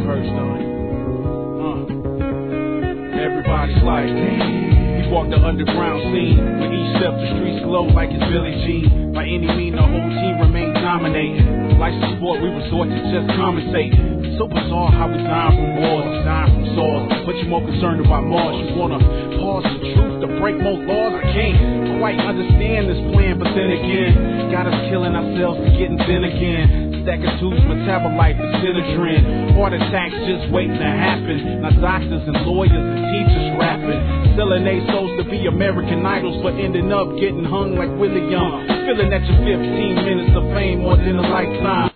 verse though. Everybody's like, we walk the underground scene. With each step, the streets glow like it's Billie Jean. By any means, the whole team remains dominating. Life's a sport, we resort to just commentating. So bizarre how we dying from wars, dying from swords, but you more concerned about Mars. You wanna pause the truth to break most laws? I can't quite understand this plan, but then again, got us killing ourselves to getting thin again. Stack of tubes, metabolite, the Synodrin. Heart attacks just waiting to happen. Now doctors and lawyers and teachers rapping, selling their souls to be American idols, but ending up getting hung like Willie Young. Feeling that your 15 minutes of fame more than a lifetime.